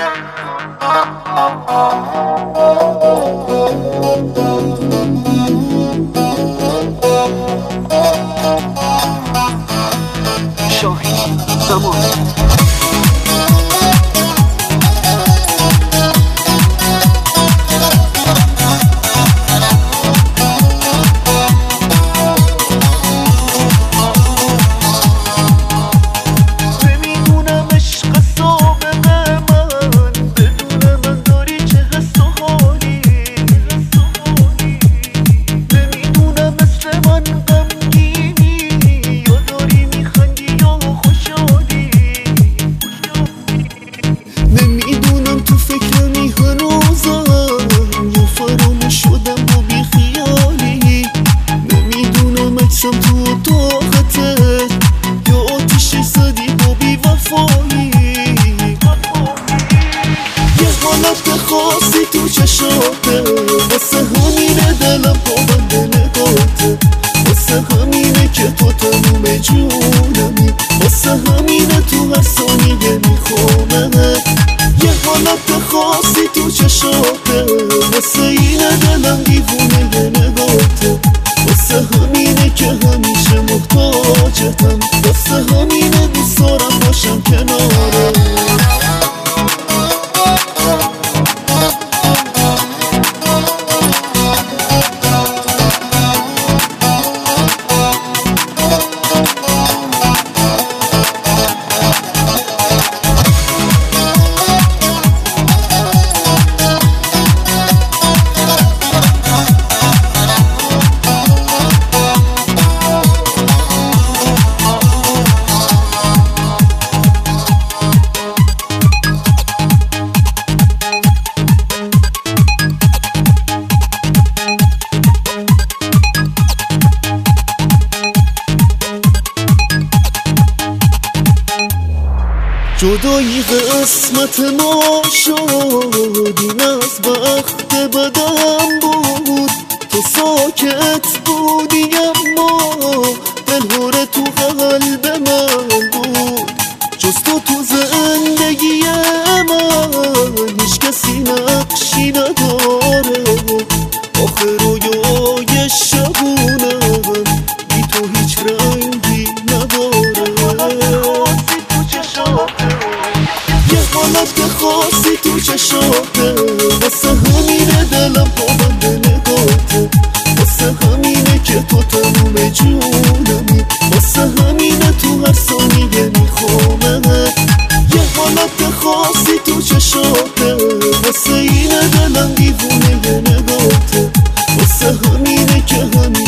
شاهین زمان خاصی تو چشاته واسه همینه دلم پابنده نگاته واسه همینه که تو تموم جونمی واسه همینه تو هر ثانیه میخوامه یه حالت خاصی تو چشاته واسه اینه دلم دیوونه نگاته واسه همینه که همیشه محتاجتم واسه همینه دوست دارم باشم کناره جدایی قسمت ما شد این از وقت بدم بود تو ساکت بودی اما دلهوره تو قلب من بود جز تو زندگی من هیچ کسی نقشی نداره آخه رویای شبونم بی تو هیچ رنگی نداره حالت خاصی تو چشاته واسه همینه دلم پابنده نگاته واسه همینه که تو تموم جونمی واسه همینه تو هر ثانیه میخوامه یه حالت خاصی تو چشاته واسه اینه دلم دیوونه نگاته واسه همینه که همینه